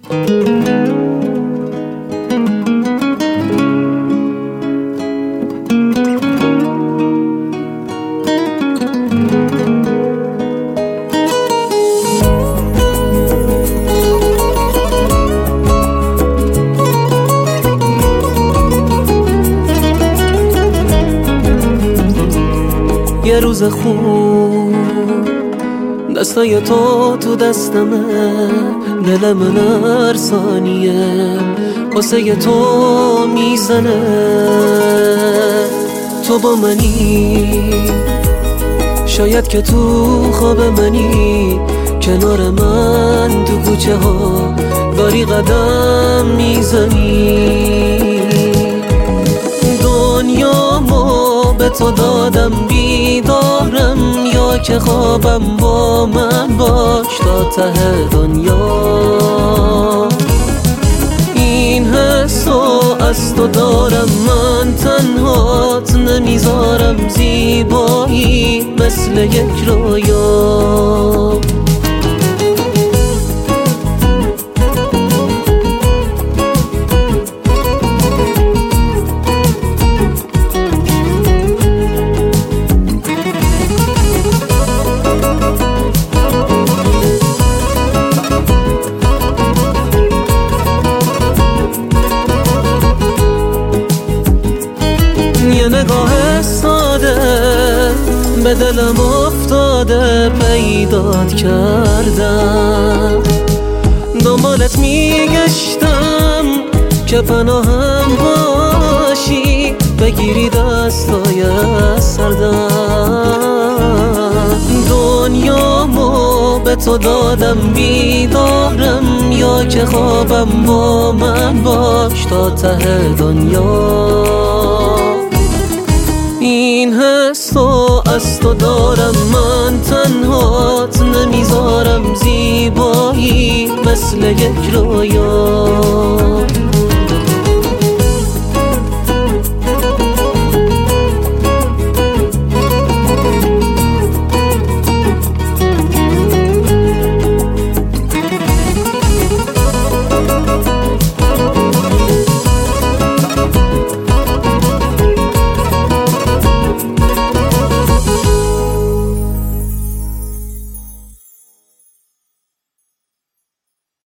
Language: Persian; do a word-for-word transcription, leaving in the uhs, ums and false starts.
یه روز خوب دستای تو تو دستمه، دل من هر ثانیه واسه تو میزنه. تو با منی، شاید که تو خواب منی، کنار من تو کوچه ها داری قدم میزنی. دنیامو به تو دادم بیدارم، یا که خوابم با من باش تا ته دنیا. این حسو از تو دارم، من تنهات نمیذارم، زیبایی مثل یک رویا. یه نگاه ساده به دلم افتاده، پیدات کردم، دنبالت میگشتم که پناهم باشی، بگیری دستای سردم. دنیامو به تو دادم بیدارم، یا که خوابم با من باش تا ته دنیا. این حسو از تو دارم، من تنهات نمیذارم، زیبایی مثل یک رویا.